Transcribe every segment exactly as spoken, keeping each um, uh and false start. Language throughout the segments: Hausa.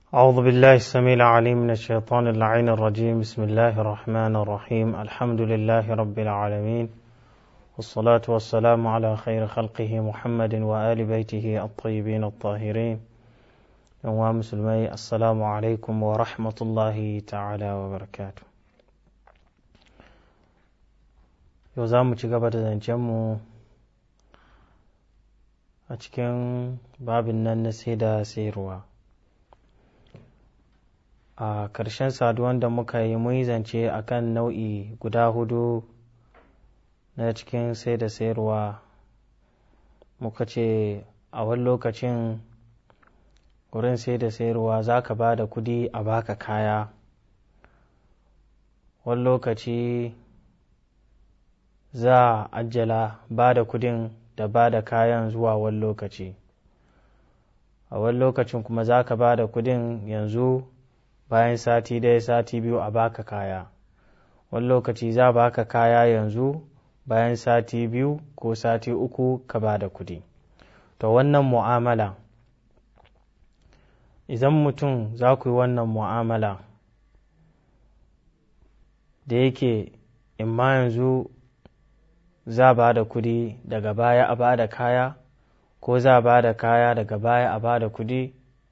أعوذ بالله السميع العليم من الشيطان اللعين الرجيم. بسم الله الرحمن الرحيم. الحمد لله رب العالمين، والصلاة والسلام على خير خلقه محمد وآل بيته الطيبين الطاهرين. يا مسلمي، السلام عليكم ورحمة الله تعالى وبركاته. يوزام تشغبت زنجمو أتكن باب النسي دا سيروا. a ƙarshen saduwan da muka yi mun zance a kan nau'i guda hudu na cikin sai da sayarwa. Muka ce a wani lokacin wurin sai da sayarwa za ka ba da kudi a baka kaya, wani lokaci za a ajjala ba da kudin da ba da kayan zuwa wani lokaci, a wani lokacin kuma za ka ba da kudin yanzu bayan sati ɗaya sati biyu a baka kaya, wani lokaci za baka kaya yanzu bayan sati biyu ko sati uku ka ba da kudi. To wannan mu'amala, idan mutum za ku yi wannan mu'amala da yake in ma yanzu za ba da kudi daga baya a ba da kaya, ko za ba da kaya daga baya a ba da kudi,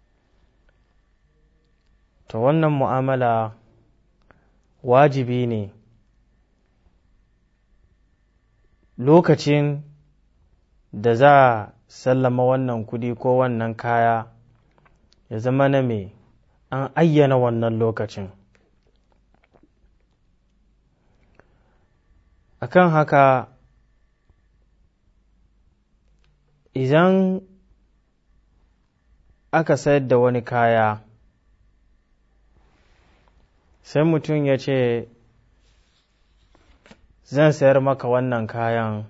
to wannan mu'amala wajibi ne lokacin da za a sallama wannan kudi ko wannan kaya ya zama na me an ayyana wannan lokacin. Akan haka, idan aka sayar da wani kaya sai mutum ya ce zan sayar maka wannan kayan,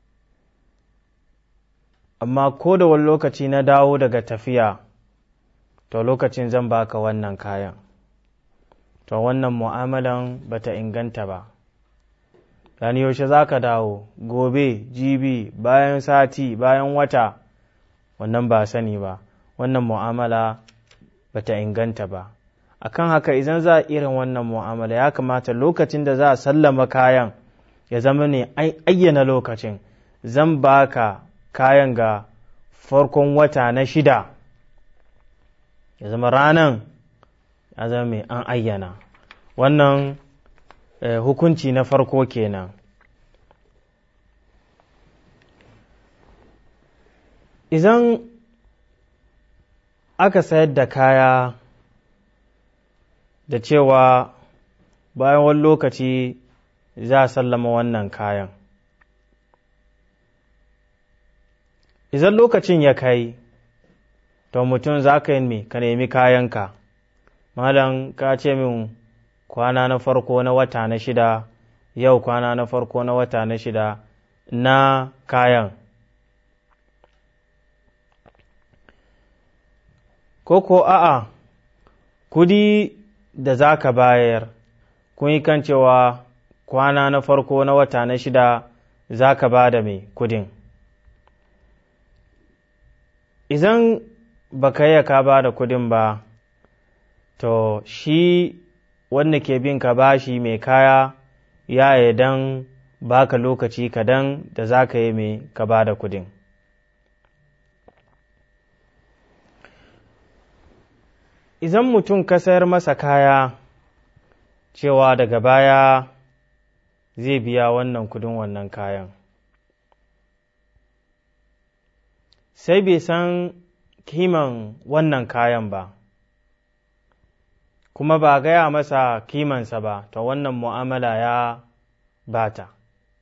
amma ko da wani lokaci na dawo daga tafiya to lokacin zan baka wannan kayan, to wannan mu'amalan bata inganta ba. Yani yaushe za ka dawo, gobe, jibi, bayan sati, bayan wata, wannan ba sani ba, wannan mu'amala bata inganta ba. Akan haka, idan za a irin wannan mu'amala ya kamata lokacin da za a sallama kayan ya zama ne ayyana lokacin. Zan baka kayan ga farkon wata na shida, ya zama ranan ya zama mai an ayyana. Wannan eh, hukunci na farko kenan. Idan aka sayar da kaya da cewa bayan wani lokaci za a sallama wannan kayan, idan lokacin ya kai to mutum za ka yi mai ka nemi kayanka. Malam, ka ce min kwana na farko na wata na shida, yau kwana na farko na wata na shida na kayan, ko ko a'a kudi da za ka bayar kun yi kan cewa kwana na farko na wata na shida za ka ba da mai kudin. Idan ba ka yi ka ba da kudin ba, to shi wanda ke bin ka bashi mai kaya ya yi don baka lokaci kadan da za ka yi mai ka ba da kudin. Idan mutum ka sayar masa kaya cewa daga baya zai biya wannan kudin wannan kayan, sai bai san kiman wannan kayan ba, kuma ba gaya masa kimansa ba, to wannan mu'amala ya bata.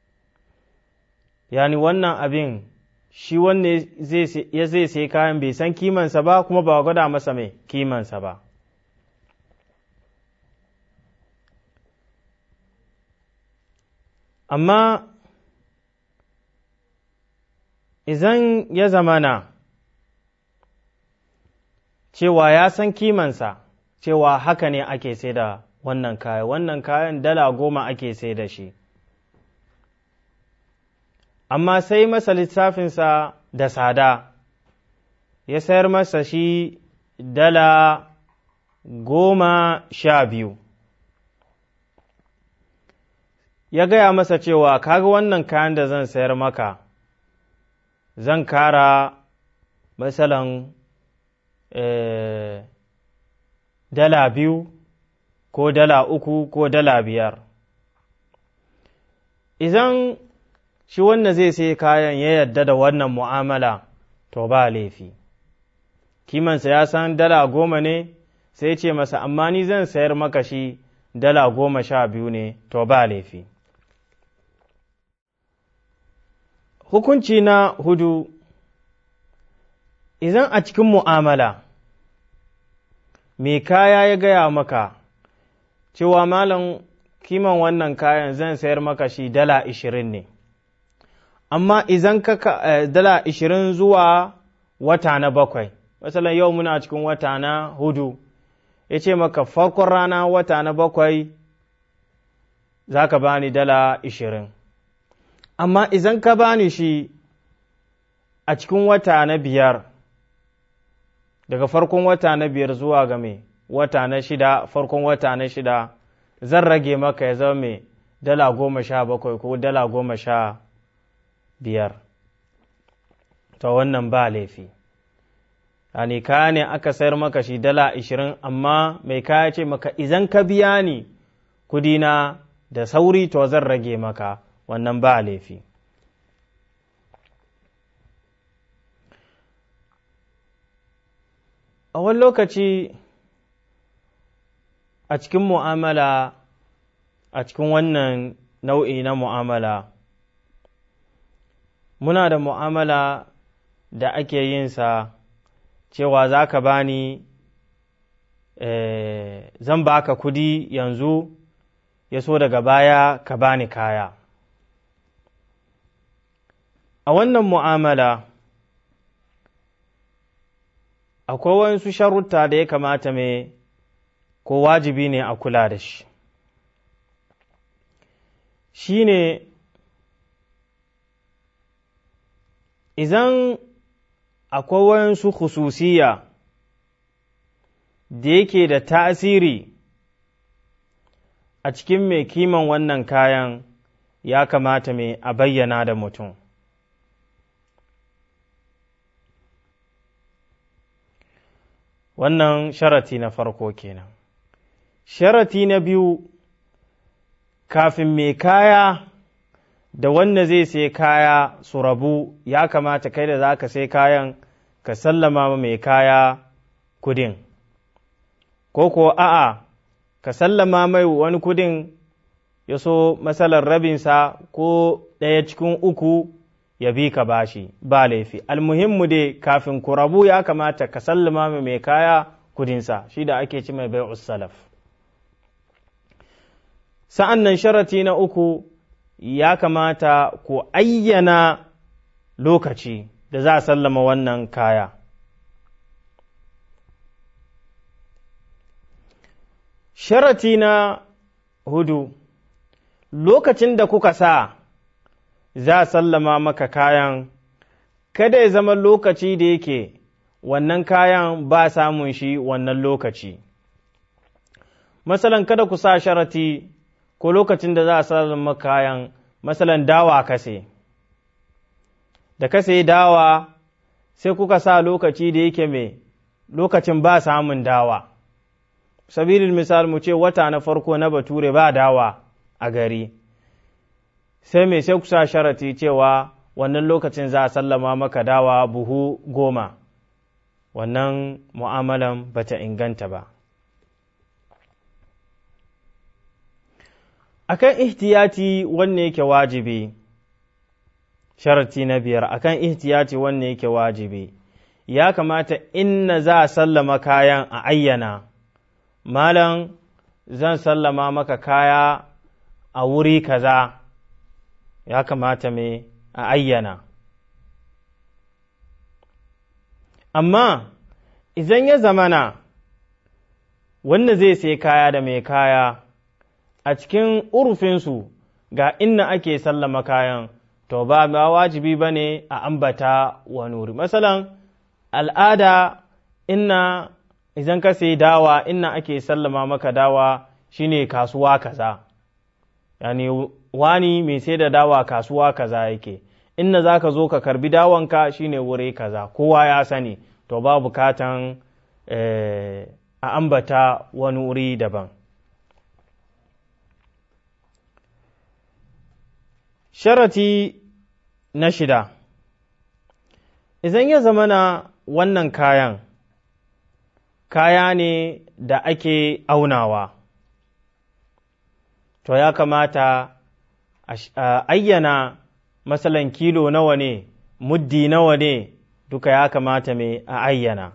Yani wannan abin shi wanne ya zai sai kayan bai san kimansa ba, kuma ba gwada masa mai kimansa ba. Amma idan ya zamana cewa ya san kimansa, cewa haka ne ake sai da wannan kaya, wannan kayan dala goma ake sai da shi, amma sai masa lissafinsa da tsada, ya sayar masa shi dala goma sha biyu. Ya gaya masa cewa, kaga wannan kayan da zan sayar maka, zan kara matsalan eh, dala biyu ko dala uku ko dala biyar. Idan shi wannan zai sai kayan ya yadda da wannan mu'amala, to ba laifi. Kimansa ya san dala goma ne, sai ce masa, amma ni zan sayar maka shi dala goma sha biyu ne, to ba laifi. Hukunci na hudu, idan a cikin mu'amala, mai kaya ya gaya maka, cewa malam kiman wannan kayan zan sayar maka shi dala ishirin ne, amma idan ka eh, dala ishirin zuwa wata na bakwai, masalan yau muna cikin wata na hudu, ya ce maka farkon rana wata na bakwai za ka bani dala ishirin. Amma idan ka bani shi a cikin wata na biyar, daga farkon wata na biyar zuwa ga mai wata na shida, farkon wata na shida, zan rage maka ya zama mai dala goma sha bakwai ko dala goma sha biyar. Ta wannan ba laifi. Yani kaya ne aka sayar maka shi dala ishirin, amma mai kaya ce maka idan ka biya ni kudina da sauri to zan rage maka, wannan ba laifi. A wani lokaci a cikin mu'amala, a cikin wannan nau'i na mu'amala, muna da mu'amala da ake yinsa cewa za ka bani eh, zan baka kudi yanzu, ya so daga baya ka bani kaya. A wannan mu'amala akwai wasu sharuta da ya kamata mai ko wajibi ne a kula da shi. Shi ne, idan akwai wasu khususiya da yake da tasiri a cikin mai kiman wannan kayan, ya kamata mai a bayyana da mutum. Wannan sharati na farko kenan. Sharati na biyu, kafin mai kaya da wanda zai sai kaya su rabu, ya kamata kai da za ka sai kayan ka sallama mai kaya kudin, ko ko a'a ka sallama mai wani kudin ya so matsalar rabinsa ko ɗaya cikin uku ya bi ka bashi, ba laifi. Almuhimmu dai kafin ku rabu ya kamata ka sallama mai kaya kudinsa, shi da ake ci mai bai'us salaf. Sa'an nan sharati na uku, ya kamata ku ayyana lokaci da za a sallama wannan kaya. Sharati na hudu, lokacin da kuka sa za a sallama maka kayan, kada ya zama lokaci da yake wannan kayan ba samun shi wannan lokaci. Masalan kada ku sa sharati ko lokacin da za a sallama kayan, masalan dawa kase, da kase dawa sai kuka sa lokaci da yake mai lokacin ba samun dawa. Sabilin misal mu ce wata na farko na bature ba dawa a gari, sai mai sai kusa sharati cewa wannan lokacin za a sallama maka dawa buhu goma, wannan mu'amalan bata inganta ba. Akan ihtiyati wanne yake wajibi, sharati na biyar, akan ihtiyati wanne yake wajibi, ya kamata inna za a sallama kayan a ayyana, malam zan sallama maka kaya a wuri kaza, ya kamata me a ayyana. Amma idan ya zamana wanda zai sai kaya da mai kaya a cikin urufinsu ga inna ake sallama kayan, to ba ma wajibi ba ne a ambata wani wuri. Masalan al'ada inna idan ka sai dawa inna ake sallama maka dawa shine kasuwa kaza, yani wani mai sai da dawa kasuwa kaza yake, inna za ka zo ka karbi dawanka shine wuri kaza, kowa ya sani, to ba bukatan eh, a ambata wani wuri daban. Sharati na shida, idan ya zamana wannan kayan kaya ne da ake aunawa, to ya kamata a ayyana masalan kilo nawa ne, muddi nawa ne, duka ya kamata mai a ayyana.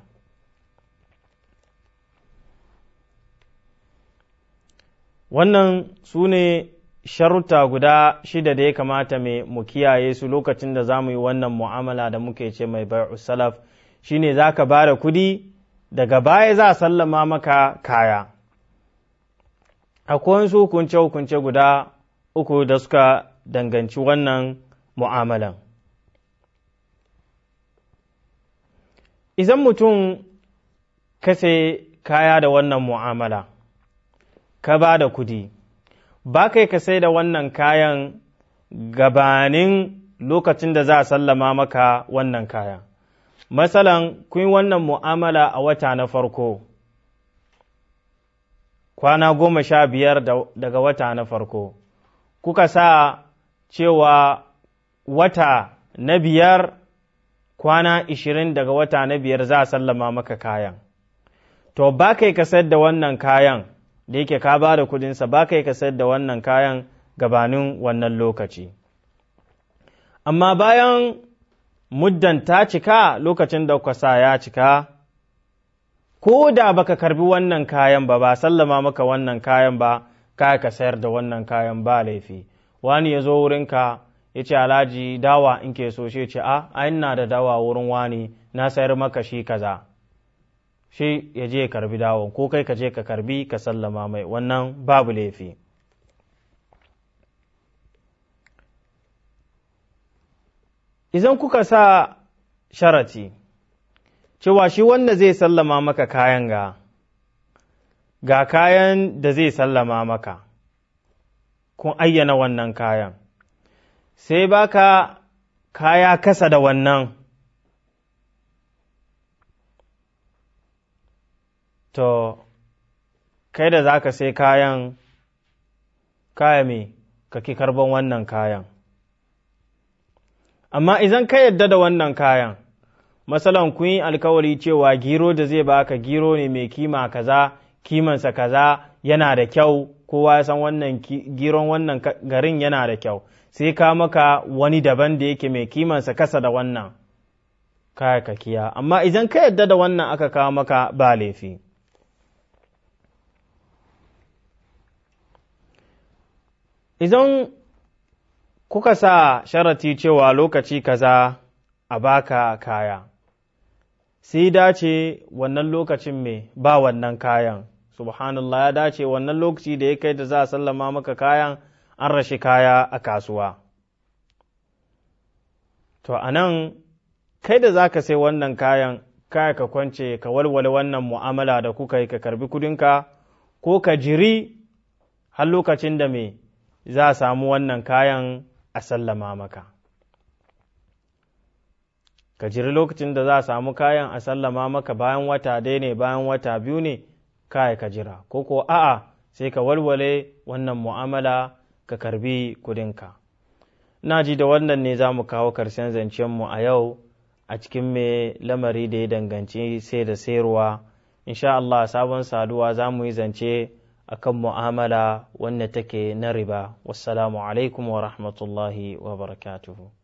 Wannan su ne sharuta guda shida da ya kamata mai mu kiyaye su lokacin da za mu yi wannan mu'amala da muke ce mai bai'u salaf, shine za ka ba da kudi daga baya za a sallama maka kaya. Akwai wasu hukunce-hukunce guda uku da suka danganci wannan mu'amalan. Idan mutum ka sai kaya da wannan mu'amala, ka ba da kudi, ba kai ka sai da wannan kayan gabanin lokacin da za a sallama maka wannan kayan. Masalan, kun wannan mu'amala a wata na farko, kwana goma sha biyar daga wata na farko, kuka sa cewa wata na biyar kwana ishirin daga wata na biyar za a sallama maka kayan. To, ba kai ka sayar da wannan kayan, da yake ka ba da kudinsa, ba kai ka sayar da wannan kayan gabanin wannan lokaci. Amma bayan muddan ta cika, lokacin da kuka sa ya cika, ko da baka karbi wannan kayan ba, ba sallama maka wannan kayan ba, ka ka sayar da wannan kayan ba laifi. Wani ya zo wurinka ya ce, Alhaji dawa in ke so, shi ce, a, a ina da dawa wurin wani, na sayar maka shi kaza. Shi ya je ya karbi dawon, ko kai ka je ka karbi ka sallama mai, wannan babu laifi. Idan kuka sa sharati, cewa shi wanda zai sallama maka kayan ga, ga kayan da zai sallama maka, kun ayyana wannan kayan, sai baka kaya kasa da wannan, to, kai da za ka sai kayan, kaya me, kake karban wannan kayan. Amma idan ka yadda da wannan kayan, masalan kun yi alkawari cewa giro da zai baka giro ne mai kima kaza, kimansa kaza yana da kyau, kowa ya san wannan giron wannan garin yana da kyau, sai ka maka wani daban da yake mai kimansa kasa da wannan, kaya ka kiya. Amma idan ka yadda da wannan aka kawo maka ba laifi. Idan kuka sa sharati cewa lokaci kaza a baka kaya, sai dace wannan lokacin me ba wannan kayan, subhanallah, ya dace wannan lokaci da ya kai da za a sallama maka kayan an rashi kaya a kasuwa. To, a nan, kai da za ka sai wannan kayan, kaya ka kwance ka walwale wannan mu'amala da kuka yi ka karbi kudinka, ko ka jiri har lokacin da me za a samu wannan kayan a sallama maka. Ka jiri lokacin da za a samu kayan a sallama maka, bayan wata ɗaya ne, bayan wata biyu ne, kai ka jira, ko ko a'a sai ka walwale wannan mu'amala ka karbi kudinka. Na ji da wannan ne za mu kawo karshen zancenmu a yau a cikin mai lamari da ya danganci sai da sayarwa. Insha Allah sabon saduwa za mu yi zance akan mu'amala wanda take na riba. Wassalamu alaikum wa rahmatullahi wa barakatuhu.